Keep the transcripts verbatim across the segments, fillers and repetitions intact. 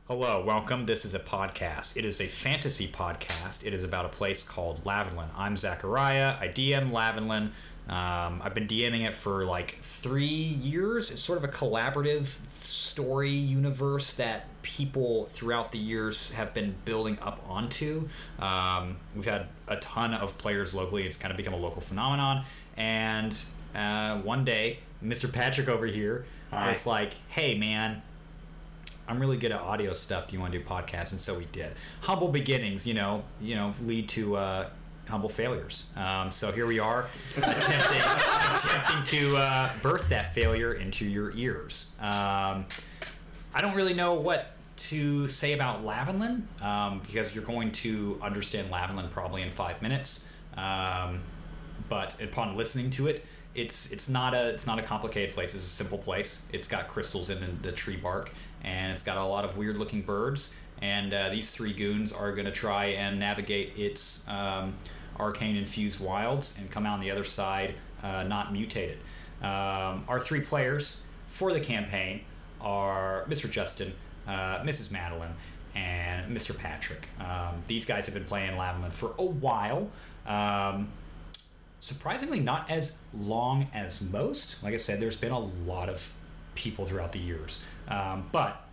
Hello, welcome. This is a podcast. It is a fantasy podcast. It is about a place called Lavinland. I'm Zachariah. I D M Lavinland. Um, I've been DMing it for like three years. It's sort of a collaborative story universe that people throughout the years have been building up onto. Um, we've had a ton of players locally. It's kind of become a local phenomenon. And uh, one day, Mister Patrick over here Hi. was like, hey, man, I'm really good at audio stuff. Do you want to do podcasts? And so we did. Humble beginnings, you know, you know, lead to uh, humble failures. Um, so here we are, attempting, attempting to uh, birth that failure into your ears. Um, I don't really know what to say about Lavinland um, because you're going to understand Lavinland probably in five minutes. Um, but upon listening to it, it's it's not a it's not a complicated place. It's a simple place. It's got crystals in the, the tree bark. And it's got a lot of weird-looking birds, and uh, these three goons are going to try and navigate its um, arcane-infused wilds and come out on the other side uh, not mutated. Um, our three players for the campaign are Mister Justin, uh, Missus Madeline, and Mister Patrick. Um, these guys have been playing Lavinland for a while. Um, surprisingly, not as long as most. Like I said, there's been a lot of people throughout the years. Um, but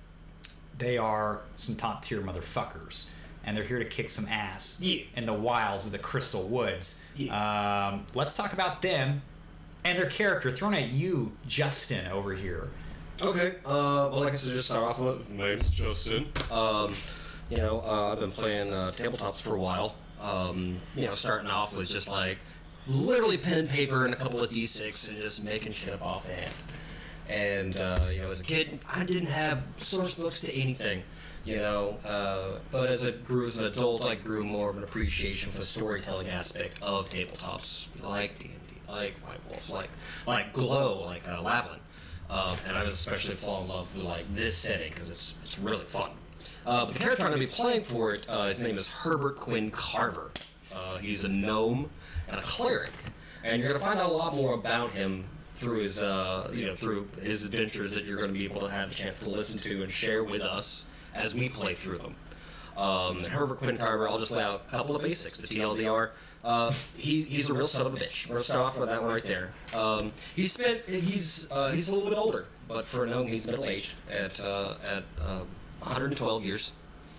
they are some top tier motherfuckers, and they're here to kick some ass yeah. in the wilds of the Crystal Woods. Yeah. Um, let's talk about them and their character. Thrown at you, Justin, over here. Okay. Uh, well, I guess I'll just start off with. My name's Justin. Um, you know, uh, I've been playing uh, tabletops for a while. Um, you know, starting off with just like literally pen and paper and a couple of D six and just making shit up offhand. And, uh, you know, as a kid, I didn't have source books to anything, you know, uh, but as I grew as an adult, I grew more of an appreciation for the storytelling aspect of tabletops, like D and D, like White Wolf, like like Glow, like uh, Lavinland, uh, and I was especially falling in love with, like, this setting, because it's, it's really fun. Uh, but the character I'm going to be playing for it, uh, his name is Herbert Quinn Carver. Uh, he's a gnome and a cleric, and you're going to find out a lot more about him through his, uh, you know, through his adventures that you're going to be able to have the chance to listen to and share with us as we play through them. Um, Herbert Quinn Carver, I'll just lay out a couple of basics. The T L D R, uh, he he's a real son of a bitch. We're gonna start off with that one right there. Um, he's spent he's uh, he's a little bit older, but for a gnome, he's middle aged at uh, at uh, one hundred twelve years.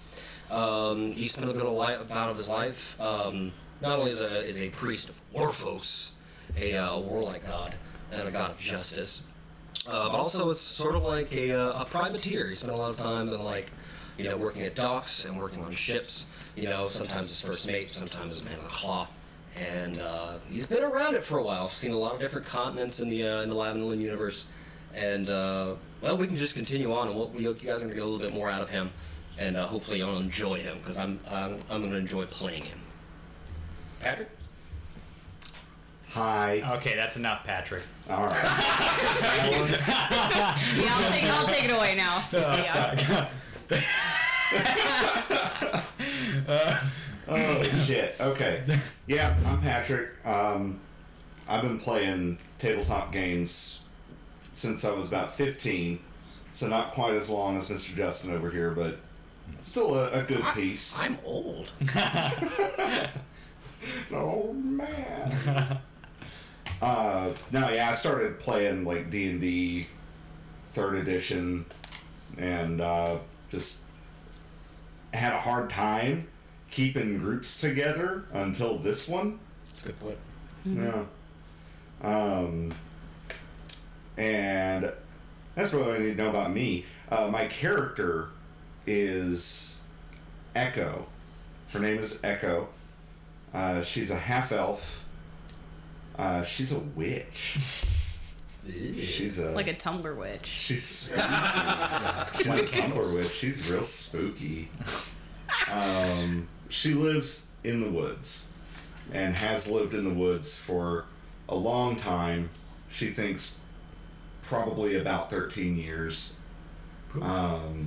Um, he spent a good amount of his life um, not only as a as a priest of Orphos, a uh, warlike god, and a god of justice, uh, but also it's sort of like a, uh, a privateer. He spent a lot of time in, like, you know, working at docks and working on ships. You know, sometimes as first mate, sometimes as man of the cloth, and uh, he's been around it for a while. Seen a lot of different continents in the uh, in the Lavinland universe, and uh, well, we can just continue on, and we'll, you guys are gonna get a little bit more out of him, and uh, hopefully you'll enjoy him because I'm I'm I'm gonna enjoy playing him. Patrick. Hi. Okay, that's enough, Patrick. All right. Yeah, I'll take, I'll take it away now. Yeah. uh, oh, shit. Okay. Yeah, I'm Patrick. Um, I've been playing tabletop games since I was about fifteen, so not quite as long as Mister Justin over here, but still a, a good I, piece. I'm old. An old man. Uh, no, yeah, I started playing, like, D and D third edition, and uh, just had a hard time keeping groups together until this one. That's a good point. Mm-hmm. Yeah. Um, and that's really all you need to know about me. Uh, my character is Echo. Her name is Echo. Uh, she's a half-elf. Uh, she's a witch. She's a like a Tumblr witch. She's spooky. She's a Tumblr witch. She's real spooky. Um, she lives in the woods and has lived in the woods for a long time. She thinks probably about thirteen years. Um,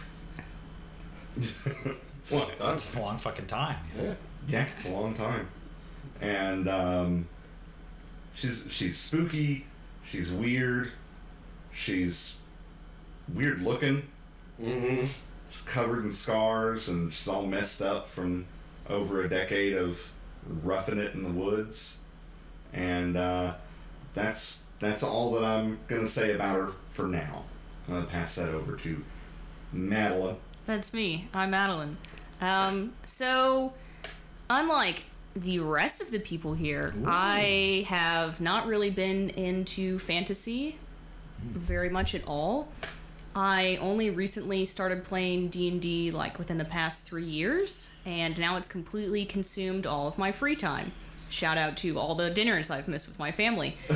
well, that's a long fucking time. Yeah, yeah, it's a long time. And um, she's she's spooky. She's weird. She's weird looking. Mm-hmm. covered in scars, and she's all messed up from over a decade of roughing it in the woods. And uh, that's that's all that I'm gonna say about her for now. I'm gonna pass that over to Madeline. That's me. I'm Madeline. Um, so, unlike the rest of the people here, Ooh. I have not really been into fantasy very much at all. I only recently started playing D and D like within the past three years, and now it's completely consumed all of my free time. Shout out to all the dinners I've missed with my family. Um,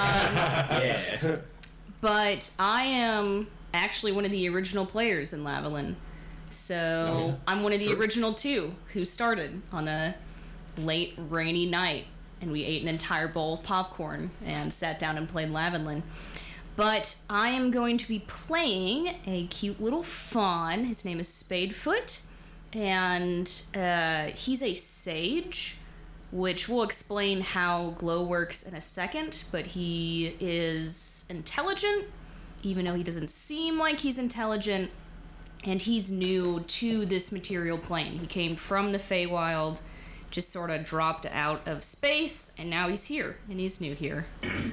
yeah. But I am actually one of the original players in Lavalin. So oh, yeah. I'm one of the sure. original two who started on a late rainy night, and we ate an entire bowl of popcorn and sat down and played Lavalin. But I am going to be playing a cute little fawn. His name is Spadefoot, and uh, he's a sage, which we'll explain how Glow works in a second, but he is intelligent, even though he doesn't seem like he's intelligent, and he's new to this material plane. He came from the Feywild, just sort of dropped out of space, and now he's here, and he's new here.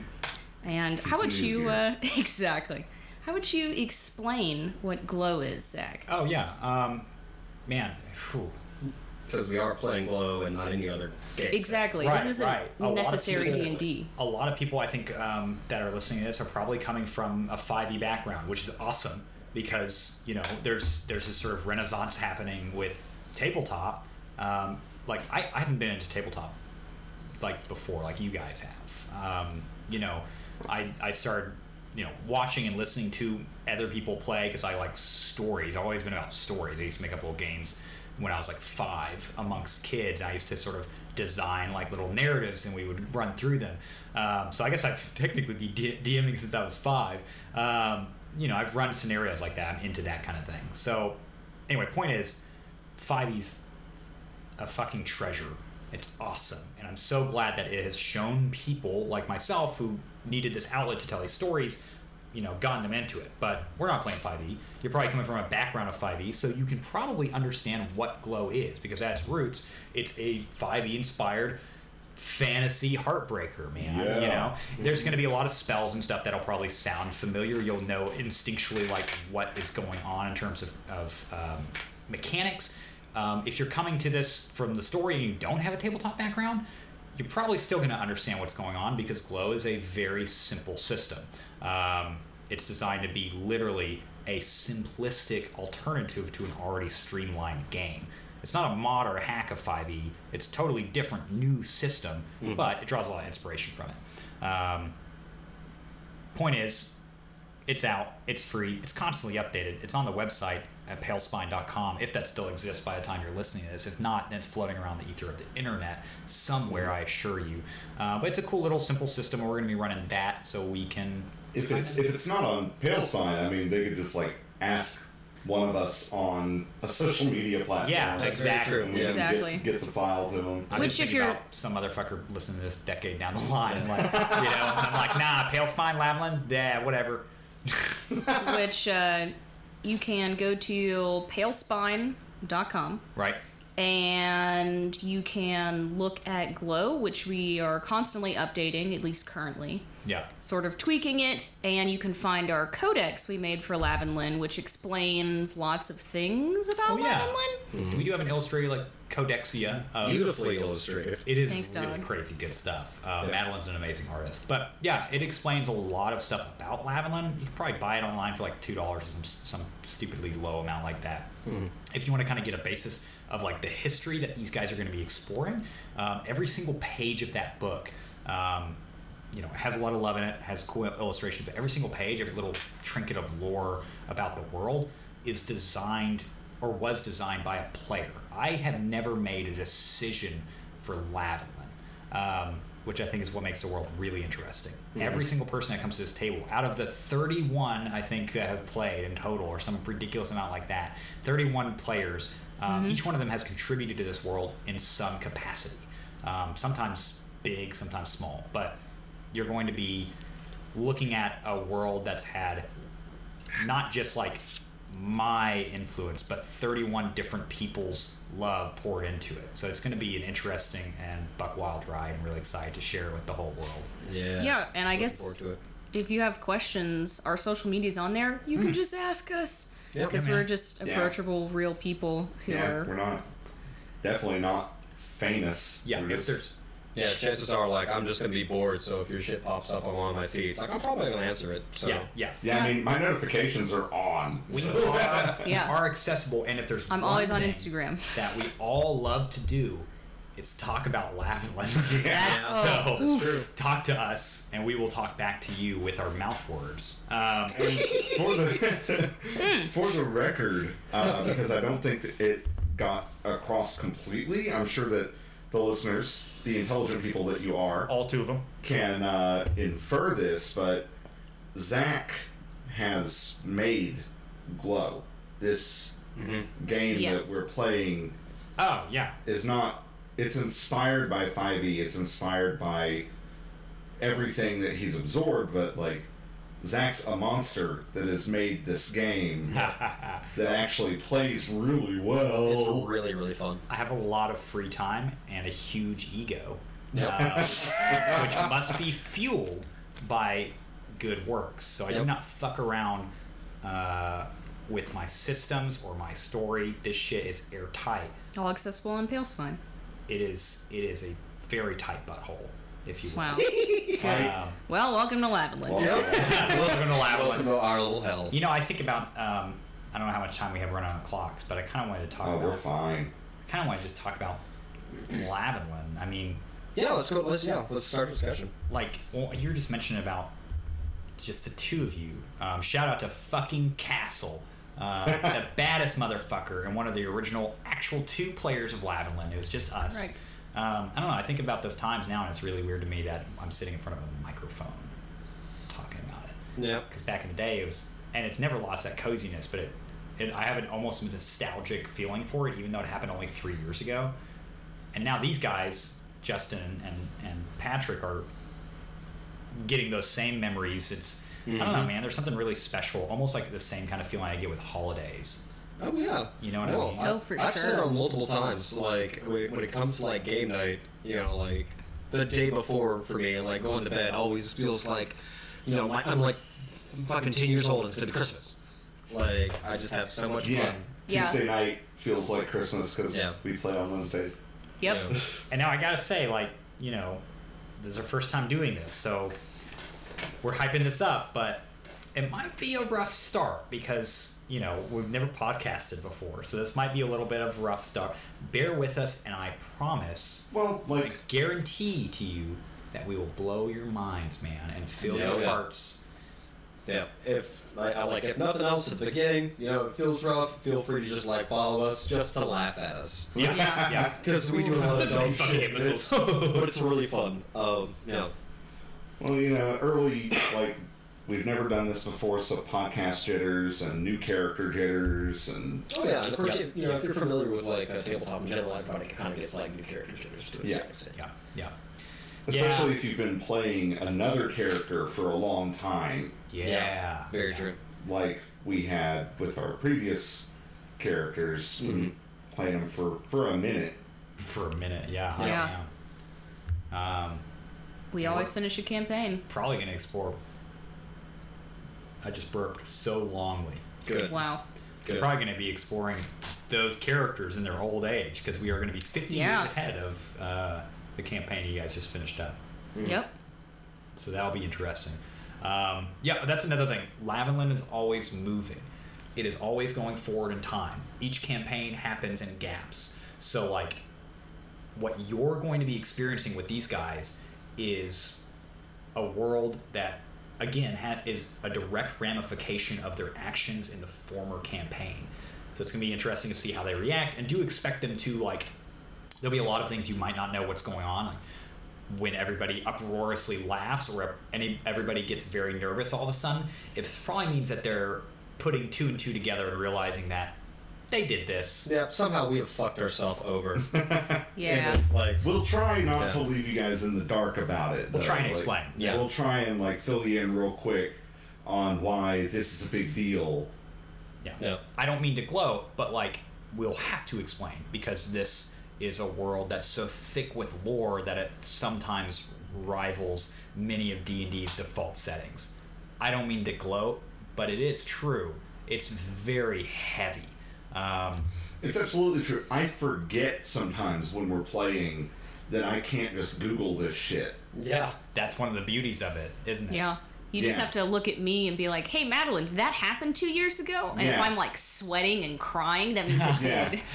And how would you, uh, exactly, how would you explain what Glow is, Zach? Oh, yeah, um, man, because we are playing Glow and not any other game. Exactly. Right, this isn't right. necessary D and D. A lot of people, I think, um, that are listening to this are probably coming from a five e background, which is awesome because, you know, there's there's this sort of renaissance happening with tabletop. Um, like, I, I haven't been into tabletop, like, before, like you guys have. Um, you know, I, I started, you know, watching and listening to other people play because I like stories. I've always been about stories. I used to make up little games when I was like five amongst kids. I used to sort of design like little narratives and we would run through them. Um, so I guess I've technically been DMing since I was five. Um, you know, I've run scenarios like that. I'm into that kind of thing. So anyway, point is, five E's a fucking treasure. It's awesome. And I'm so glad that it has shown people like myself who needed this outlet to tell these stories, you know, gotten them into it. But we're not playing five E. You're probably coming from a background of five E, so you can probably understand what Glow is, because at its roots, it's a five E inspired fantasy heartbreaker, man. Yeah. You know, there's going to be a lot of spells and stuff that'll probably sound familiar. You'll know instinctually like what is going on in terms of, of um, mechanics. Um, if you're coming to this from the story and you don't have a tabletop background, you're probably still going to understand what's going on because Glow is a very simple system. Um, it's designed to be literally a simplistic alternative to an already streamlined game. It's not a mod or a hack of five E. It's a totally different new system, mm-hmm. but it draws a lot of inspiration from it. Um, point is, it's out. It's free. It's constantly updated. It's on the website at pale spine dot com, if that still exists by the time you're listening to this. If not, then it's floating around the ether of the internet somewhere, I assure you. Uh, but it's a cool little simple system, and we're going to be running that so we can... If it's if it's not on Pale Spine, I mean, they could just, like, ask one of us on a social media platform. Yeah, That's exactly. And we exactly. Get, get the file to them. I'm Which, just if thinking you're... about some motherfucker listening to this decade down the line. Like, you know, I'm like, nah, Pale Spine, Lavalin, yeah, whatever. Which, uh... you can go to pale spine dot com. Right. And you can look at Glow, which we are constantly updating, at least currently. Yeah. Sort of tweaking it. And you can find our codex we made for Lavanlin, which explains lots of things about oh, yeah. Lavanlin. Mm-hmm. We do have an illustrated, like, codexia. Of, Beautifully illustrated. It is Thanks, really Doug. crazy good stuff. Uh, yeah. Madeline's an amazing artist. But, yeah, it explains a lot of stuff about Lavalin. You can probably buy it online for, like, two dollars or some, some stupidly low amount like that. Mm-hmm. If you want to kind of get a basis of, like, the history that these guys are going to be exploring, um, every single page of that book... Um, you know, has a lot of love in it, has cool illustrations, but every single page, every little trinket of lore about the world is designed or was designed by a player. I have never made a decision for Lavalin, um, which I think is what makes the world really interesting. Mm-hmm. Every single person that comes to this table, out of the thirty-one I think have played in total, or some ridiculous amount like that, thirty-one players, um, mm-hmm. each one of them has contributed to this world in some capacity. Um, sometimes big, sometimes small, but you're going to be looking at a world that's had not just like my influence, but thirty-one different people's love poured into it. So it's going to be an interesting and buck wild ride. I'm really excited to share it with the whole world. Yeah. Yeah, and I Looking guess forward to it. if you have questions, our social media's on there. You can just ask us. Yeah. Because Yeah, we're man. just Yeah. approachable, real people who Yeah, are. we're not definitely not famous. Yeah, We're if just- there's Yeah, chances are, like, I'm just gonna be bored, so if your shit pops up on one of my feeds, like, I'm probably gonna answer it, so. yeah, yeah. yeah, I mean, my notifications are on. We so- are, we Yeah. are accessible, and if there's I'm one always on thing Instagram. that we all love to do, it's talk about Lavalin. That's so oh, That's true. talk to us, and we will talk back to you with our mouth words. Um, for the for the record, uh, because I don't think that it got across completely. I'm sure that the listeners, the intelligent people that you are, all two of them. can uh, infer this, but Zach has made Glow. This game Yes. that we're playing Oh yeah, is not. It's inspired by five E. It's inspired by everything that he's absorbed, but like Zach's a monster that has made this game that actually plays really well. It's really, really fun. I have a lot of free time and a huge ego, uh, which must be fueled by good works. So I do Yep. not fuck around uh, with my systems or my story. This shit is airtight. all accessible on Palespine. It is. It is a very tight butthole, if you will. Wow. Um, Well, welcome to Lavalin. Well, welcome to Lavalin. Welcome to our little hell. You know, I think about. Um, I don't know how much time we have running on the clocks, but I kind of wanted to talk oh, about. we're fine. Kind of want to just talk about Lavalin. I mean, Yeah, let's go, let's, yeah, let's start a discussion. like, well, you were just mentioning about just the two of you. Um, shout out to fucking Castle, uh, the baddest motherfucker, and one of the original actual two players of Lavalin. It was just us. Right. Um, I don't know. I think about those times now, and it's really weird to me that I'm sitting in front of a microphone talking about it. Yeah. Because back in the day, it was, and it's never lost that coziness, but it, it, I have an almost nostalgic feeling for it, even though it happened only three years ago. And now these guys, Justin and, and Patrick, are getting those same memories. It's, I don't know, man, there's something really special, almost like the same kind of feeling I get with holidays. Oh, yeah. You know what I No, mean? Oh, for I've sure. said it multiple times, like, when when it comes to, like, game night, you know, like, the day before for me, like, going to bed always feels like, you know, like, I'm, like, fucking ten years old and it's gonna be Christmas. Like, I just have so much Yeah. fun. Yeah. Tuesday night feels like Christmas because Yeah. we play on Wednesdays. Yep. Yeah. And now I gotta say, like, you know, this is our first time doing this, so we're hyping this up, but it might be a rough start because, you know, we've never podcasted before, so this might be a little bit of a rough start. Bear with us, and I promise, Well, I like, guarantee to you that we will blow your minds, man, and fill Yeah, your yeah. hearts. Yeah, if like, I like if nothing else at the beginning, you know, it feels rough. Feel free to just like follow us, just to laugh at us, Yeah, Yeah. yeah. because we do a lot of This dumb is fucking shit, but it's, imbeciles. but it's really fun. Um, yeah, well, you know, early, like, we've never done this before, so podcast jitters and new character jitters and oh yeah, and of course, if, you know, if you're familiar with like a tabletop in general, everybody kind of gets like new character jitters to a Yeah. certain extent. Yeah, yeah. especially Yeah. if you've been playing another character for a long time, Yeah. very true. like we had with our previous characters, Mm-hmm. we played them for, for a minute. For a minute, yeah. Yeah. yeah. Um, We always finish a campaign. probably gonna explore. I just burped so longly. Good. Wow. We're Good. probably going to be exploring those characters in their old age because we are going to be fifty Yeah. years ahead of uh, the campaign you guys just finished up. Yep. So that'll be interesting. Um, yeah, that's another thing. Lavalin is always moving. It is always going forward in time. Each campaign happens in gaps. So, like, what you're going to be experiencing with these guys is a world that, again, ha- is a direct ramification of their actions in the former campaign. So it's going to be interesting to see how they react, and do expect them to, like, there'll be a lot of things you might not know what's going on. Like, when everybody uproariously laughs or any everybody gets very nervous all of a sudden, it probably means that they're putting two and two together and realizing that they did this. Yeah, somehow we have fucked ourselves over. Yeah. And, like, We'll try not Yeah. to leave you guys in the dark about it. We'll though. try and Like, explain, yeah. We'll try and like fill you in real quick on why this is a big deal. Yeah. Yeah. I don't mean to gloat, but like we'll have to explain because this is a world that's so thick with lore that it sometimes rivals many of D and D's default settings. I don't mean to gloat, but it is true. It's very heavy. Um, It's absolutely true. I forget sometimes when we're playing that I can't just Google this shit. Yeah. that's one of the beauties of it, isn't it? Yeah. You just Yeah. have to look at me and be like, hey, Madeline, did that happen two years ago? And if Yeah. I'm like sweating and crying, that means it Yeah. did.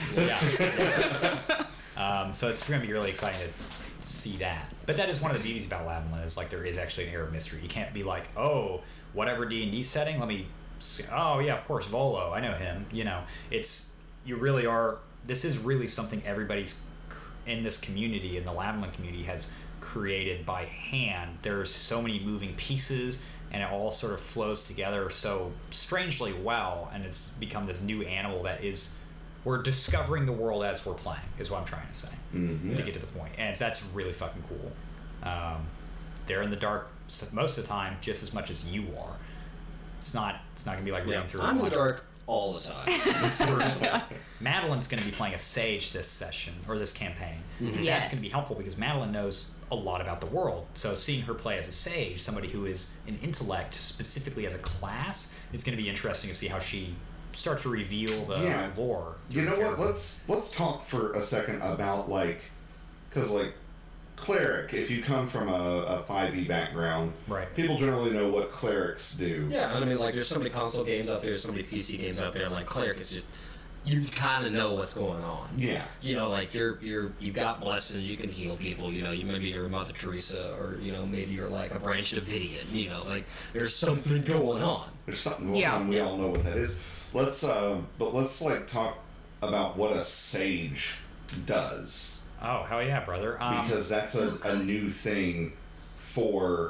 Yeah. um, so it's going to be really exciting to see that. But that is one of the beauties about Lavalin is like there is actually an air of mystery. You can't be like, oh, whatever D and D setting, let me see. Oh, yeah, of course, Volo. I know him. You know, it's, you really are, this is really something everybody's in this community, in the Lavalin community, has created by hand. There's so many moving pieces and it all sort of flows together so strangely well, and it's become this new animal that is, we're discovering the world as we're playing is what I'm trying to say, Mm-hmm. to get to the point. And that's really fucking cool. Um, they're in the dark most of the time just as much as you are. It's not it's not gonna be like reading Yeah. through I'm in a the dark all the time. Personally. Madeline's going to be playing a sage this session or this campaign. And that's Yes. going to be helpful because Madeline knows a lot about the world. So seeing her play as a sage, somebody who is an intellect specifically as a class, is going to be interesting to see how she starts to reveal the Yeah. lore. You through know the what? character. Let's let's talk for a second about like, because like, cleric. If you come from a, a five E background, Right. people generally know what clerics do. Yeah, and I mean, like, there's so many console games out there, there's so many P C games out there, and like, Cleric is just, you kind of know what's going on. Yeah. You know, like, you're, you're, you've got blessings, you can heal people, you know, you maybe you're Mother Teresa, or, you know, maybe you're like a Branch Davidian, you know, like, there's something going on. There's something going Yeah. on. We Yeah. all know what that is. Let's uh, but let's like talk about what a sage does. Oh, hell yeah, brother. Um, Because that's a, a new thing for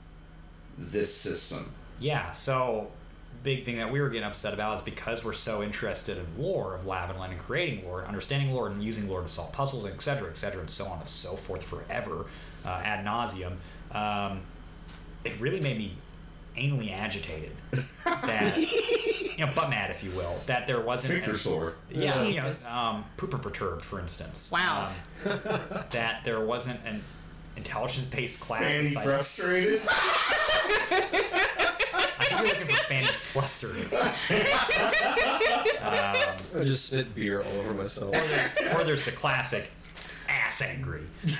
this system. Yeah, so big thing that we were getting upset about is because we're so interested in lore of Lavalin and creating lore and understanding lore and using lore to solve puzzles, et cetera, et cetera, and so on and so forth forever, uh, ad nauseum. Um, it really made me anally agitated that, you know, butt mad, if you will, that there wasn't Super an- sore. Yeah, you Jesus. know, um, pooper perturbed, for instance. Wow. Um, that there wasn't an intelligence-based class. Fanny besides- frustrated. I think you're looking for Fanny flustered. I just spit beer all over myself. Or there's the classic ass angry.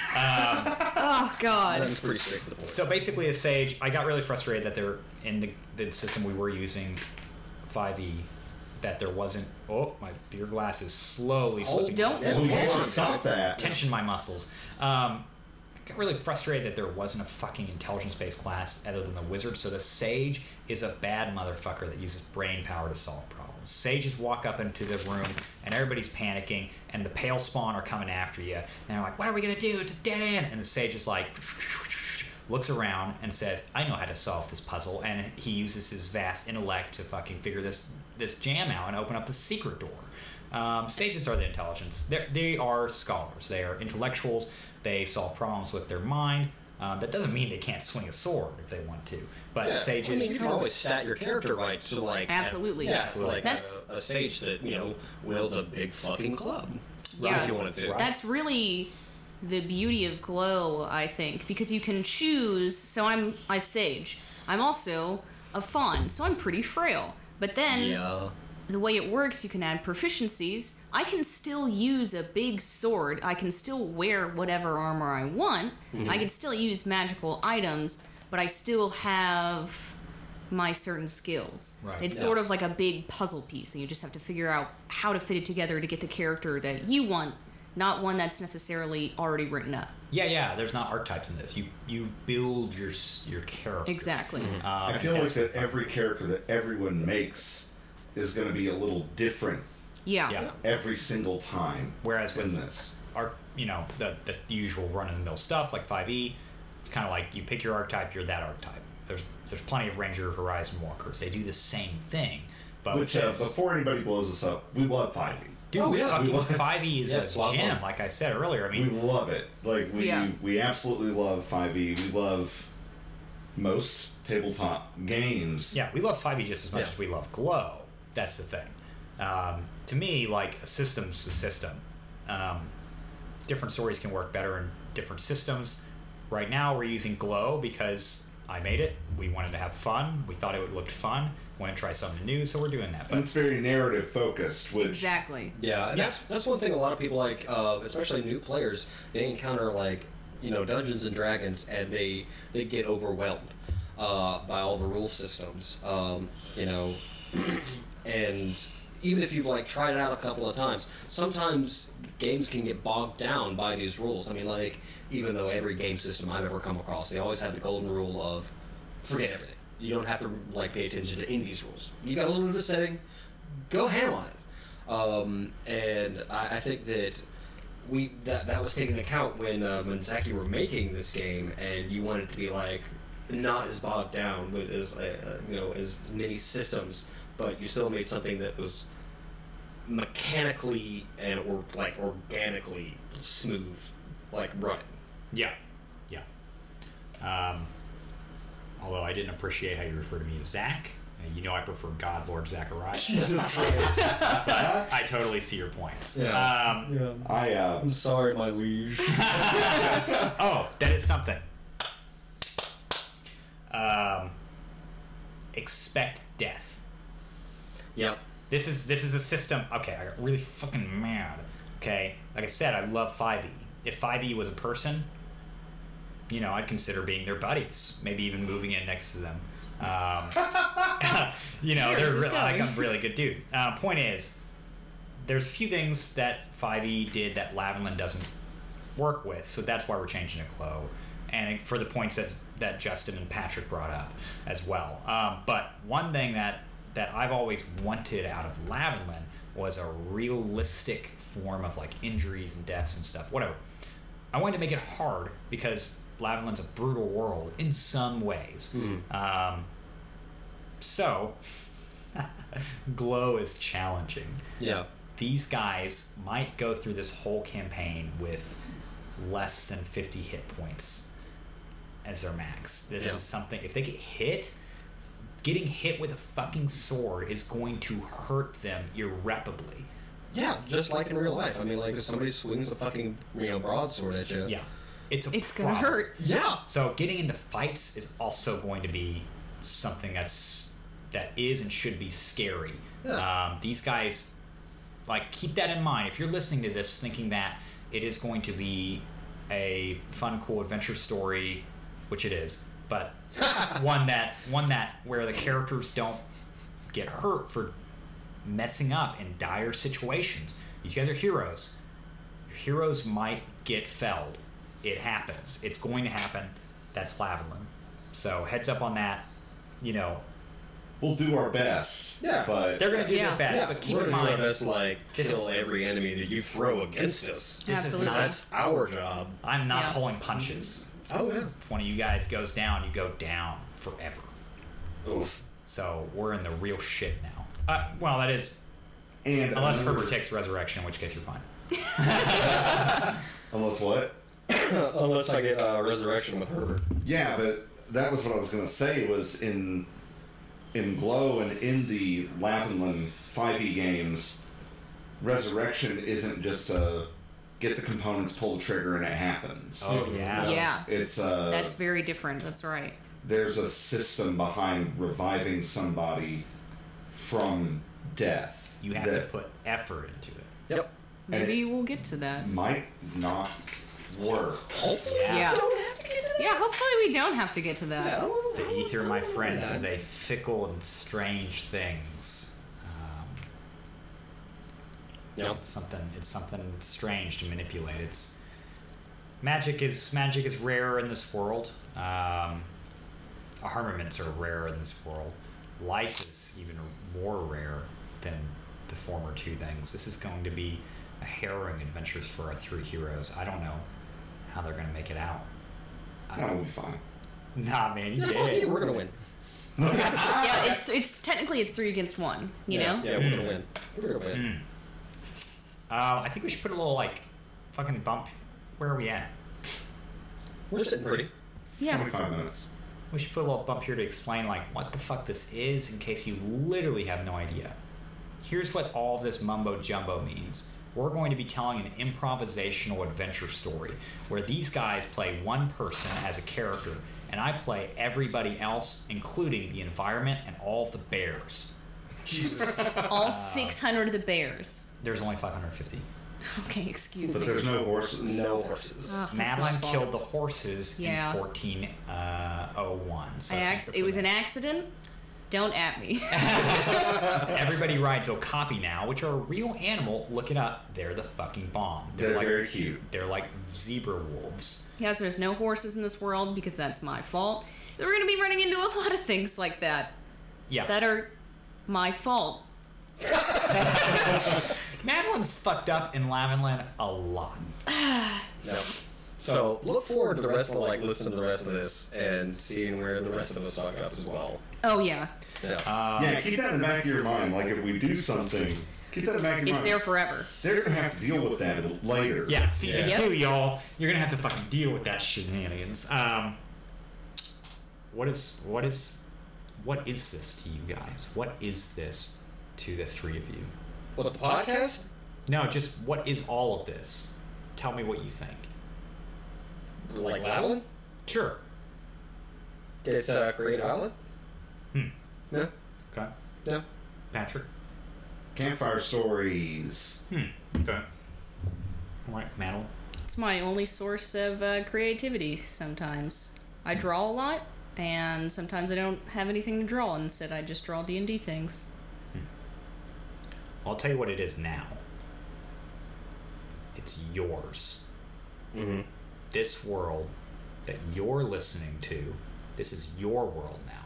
Oh, God. That was pretty straight to the point. So basically, as Sage, I got really frustrated that they're in the, the system we were using, five E, that there wasn't. Oh, my beer glass is slowly slipping. don't- to the Oh, floor. yeah, stop that. Tension my muscles. Um, I got really frustrated that there wasn't a fucking intelligence-based class other than the wizard. So the sage is a bad motherfucker that uses brain power to solve problems. Sages walk up into the room and everybody's panicking, and the pale spawn are coming after you, and they're like, "What are we gonna do? It's a dead end." And the sage is like, looks around and says, "I know how to solve this puzzle," and he uses his vast intellect to fucking figure this this jam out and open up the secret door. Um, sages are the intelligence. They're, they are scholars. They are intellectuals. They solve problems with their mind. Um, that doesn't mean they can't swing a sword if they want to. But Yeah, sages, I mean, you can always stat your character right to like Absolutely. yeah, Absolutely. like That's- a, a sage that you know wields a big fucking club. Yeah. If you wanted to. That's really the beauty of Glow, I think, because you can choose. So I'm I sage. I'm also a fawn, so I'm pretty frail. But then Yeah. the way it works, you can add proficiencies. I can still use a big sword. I can still wear whatever armor I want. I can still use magical items, but I still have my certain skills. Right. It's Yeah. sort of like a big puzzle piece, and you just have to figure out how to fit it together to get the character that you want, not one that's necessarily already written up. yeah, yeah. There's not archetypes in this. You you build your s- your character. Exactly. Um, I feel and like that's- that every character that everyone makes is going to be a little different Yeah. Yeah. every single time. Whereas with in this, our, you know, the, the usual run-of-the-mill stuff like five E, it's kind of like you pick your archetype, you're that archetype. There's there's plenty of Ranger Horizon Walkers. They do the same thing. But which with uh, this, before anybody blows us up, we love five E. dude, Oh, yeah. fucking We love- five E is Yeah, it's a lot a of gem, fun. like I said earlier. I We mean, love it. Like we Yeah. we absolutely love five E. We love most tabletop games. yeah, we love five E just as much Yeah. as we love Glow. That's the thing. Um, to me, like, a system's a system. Um, different stories can work better in different systems. Right now, we're using Glow because I made it. We wanted to have fun. We thought it would look fun. Want to try something new, so we're doing that. And But it's very narrative focused, which Exactly. Yeah, and Yeah. that's that's one thing a lot of people like, uh, especially new players, they encounter like you know Dungeons and Dragons, and they they get overwhelmed uh, by all the rule systems. Um, you know, and even if you've like tried it out a couple of times, sometimes games can get bogged down by these rules. I mean, like even though every game system I've ever come across, they always have the golden rule of forget everything. You don't have to like pay attention to any of these rules. You got a little bit of setting, go ham on it. Um, and I, I think that we that that was taken into account when uh, when Zaki were making this game, and you wanted to be like not as bogged down with as uh, you know as many systems, but you still made something that was mechanically and or like organically smooth, like running. yeah, yeah. Um, although I didn't appreciate how you refer to me as Zach. You know I prefer God Lord Zachariah. Jesus Christ! But I totally see your points. Yeah. Um, Yeah. I uh, I'm sorry, my liege. oh, that is something. Um, expect death. Yep. This is this is a system. Okay, I got really fucking mad. Okay, like I said, I love five E. If five E was a person, you know, I'd consider being their buddies. Maybe even moving in next to them. Um, you know, Where they're is this re- like going? a really good dude. Uh, point is, there's a few things that five E did that Lavalin doesn't work with, so that's why we're changing to Glow. And for the points that that Justin and Patrick brought up as well. Um, but one thing that that I've always wanted out of Lavalin was a realistic form of like injuries and deaths and stuff, whatever. I wanted to make it hard because Lavalin's a brutal world in some ways. Um, so, Glow is challenging. Yeah. These guys might go through this whole campaign with less than fifty hit points as their max. This Yeah. is something, if they get hit, getting hit with a fucking sword is going to hurt them irreparably. Yeah, just like in real life. I mean, like if somebody swings a fucking you know broadsword at you. Yeah. It's a It's gonna problem. hurt. Yeah. So getting into fights is also going to be something that's that is and should be scary. Yeah. Um, these guys, like, keep that in mind. If you're listening to this thinking that it is going to be a fun, cool adventure story, which it is, but one that one that where the characters don't get hurt for messing up in dire situations. These guys are heroes. Your heroes might get felled. It happens. It's going to happen. That's Lavalin. So heads up on that. You know, we'll do our best. Yeah. But they're going to do Yeah. their best, Yeah, but keep we're in gonna do our mind, best to, like this kill is- every enemy that you throw against us. this Absolutely. is not. That's our job. I'm not Yeah. pulling punches. Oh yeah. If one of you guys goes down, you go down forever. Oof. So we're in the real shit now. Uh, well, that is and unless another- Herbert takes resurrection, in which case you're fine. unless what? Unless I get uh, resurrection with Herbert. Yeah, but that was what I was gonna say. Was in in Glow and in the Lavalin five E games, resurrection isn't just a get the components, pull the trigger, and it happens. Oh yeah. Yeah. It's uh, That's very different. That's right. there's a system behind reviving somebody from death. You have that to put effort into it. Yep. And Maybe we'll get to that. might not work. Hopefully. Yeah. we don't have to get to that. Yeah, hopefully we don't have to get to that. Yeah, well, The ether, my friends, Yeah. is a fickle and strange things. Um, Yep. It's something. It's something strange to manipulate. It's magic is magic is rare in this world. Um, armaments are rare in this world. Life is even more rare than the former two things. This is going to be a harrowing adventures for our three heroes. I don't know how they're going to make it out. That'll be fine. Nah, man, you Yeah, did fuck it. you, we're gonna win. Yeah, it's it's technically it's three against one. You yeah, know. Yeah, we're gonna win. We're gonna win. Uh, I think we should put a little like fucking bump. Where are we at? We're sitting pretty. Yeah. Twenty-five minutes. We should put a little bump here to explain like what the fuck this is in case you literally have no idea. Here's what all this mumbo jumbo means. We're going to be telling an improvisational adventure story where these guys play one person as a character, and I play everybody else, including the environment and all of the bears. Jesus. All six hundred of the bears. There's only five hundred fifty. Okay, excuse But me. there's no horses. No horses. Oh, that's my Madeline fault. killed the horses Yeah. in fourteen oh one. So I thank acc- her it for was that. an accident. Don't at me. Everybody rides Okapi now, which are a real animal. Look it up. They're the fucking bomb. They're like, very cute. They're like zebra wolves. Yes, there's no horses in this world because that's my fault. We're going to be running into a lot of things like that Yeah. that are my fault. Madeline's fucked up in Lavinland a lot. No. So look forward to the rest of like listen to the rest of this and seeing where the rest of us fuck up as well. Oh, yeah. Yeah. Yeah, keep that in the back of your mind. Like, if we do something, keep that in the back of your It's mind. there forever. They're going to have to deal with that later. Yeah, season Yeah. two, y'all. You're gonna have to fucking deal with that shenanigans. Um, what is what is what is this to you guys? What is this to the three of you? What, the podcast? No, just what is all of this? Tell me what you think. Like Lavalin? Sure. It's a creative outlet? Hmm. No. Okay. No. Patrick. Campfire stories. Hmm. Okay. All right, Madeline. It's my only source of uh, creativity sometimes. I draw a lot, and sometimes I don't have anything to draw. Instead, I just draw D and D things. I'll tell you what it is now. It's yours. Mm-hmm. This world that you're listening to, this is your world now.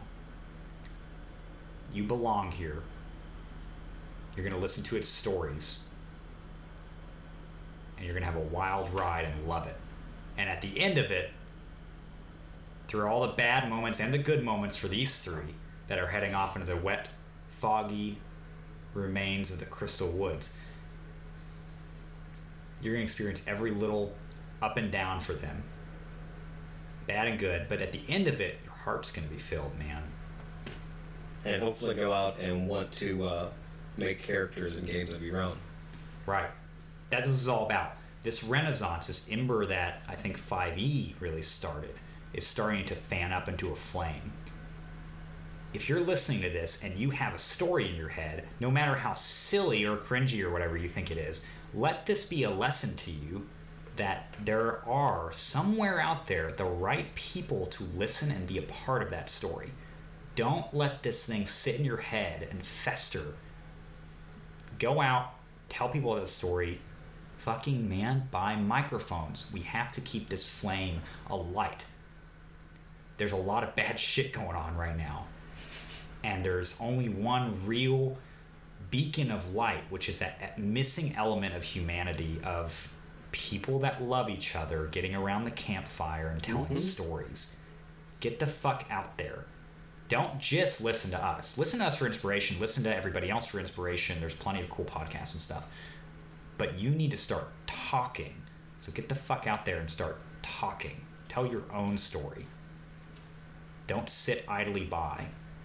You belong here. You're going to listen to its stories. And you're going to have a wild ride and love it. And at the end of it, through all the bad moments and the good moments for these three that are heading off into the wet, foggy remains of the Crystal Woods, you're going to experience every little up and down for them. Bad and good. But at the end of it, your heart's going to be filled, man. And hopefully go out and want to uh, make characters in games of your own. Right. That's what this is all about. This renaissance, this ember that I think five E really started, is starting to fan up into a flame. If you're listening to this and you have a story in your head, no matter how silly or cringy or whatever you think it is, let this be a lesson to you that there are somewhere out there the right people to listen and be a part of that story. Don't let this thing sit in your head and fester. Go out, tell people the story. Fucking man, buy microphones. We have to keep this flame alight. There's a lot of bad shit going on right now. And there's only one real beacon of light, which is that missing element of humanity, of people that love each other, getting around the campfire and telling mm-hmm. stories. Get the fuck out there. Don't just listen to us. Listen to us for inspiration. Listen to everybody else for inspiration. There's plenty of cool podcasts and stuff. But you need to start talking. So get the fuck out there and start talking. Tell your own story. Don't sit idly by.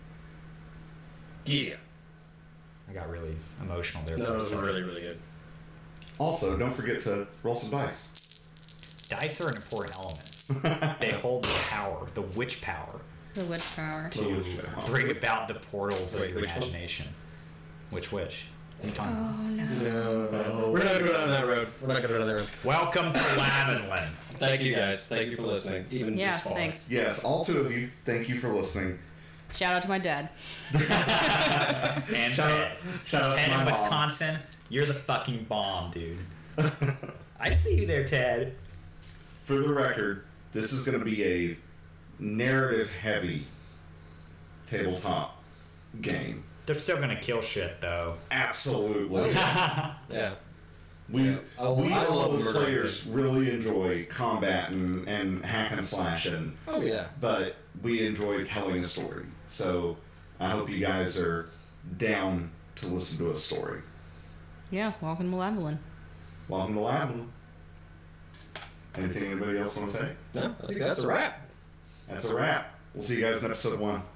Yeah. I got really emotional there. No, for it a was second. really, really good. Also, don't forget to roll some dice. Dice are an important element. They hold the power, the witch power, The witch power. to witch power. bring about the portals Wait, of your which one? imagination. Which witch? What are you talking about? Oh no. No, we're not going to go down that road. We're not going to go down that road. Welcome to Lavinland. Thank you guys. Thank you for listening. Even Yeah, this far. thanks. Yes, all two of you, thank you for listening. Shout out to my dad. And Shout Ted, out- shout out to Ted my in mom. Wisconsin, you're the fucking bomb, dude. I see you there, Ted. For the record, this is going to be a narrative-heavy tabletop game. They're still gonna kill shit, though. Absolutely. Yeah. We, Yeah. I- we I all love as murder. players really enjoy combat and, and hack and slash, and, Oh, yeah. but we enjoy telling a story. So I hope you guys are down to listen to a story. Yeah, welcome to Lavalin. Welcome to Lavalin. Anything anybody else want to say? No, I think that's a wrap. That's a wrap. We'll see you guys in episode one.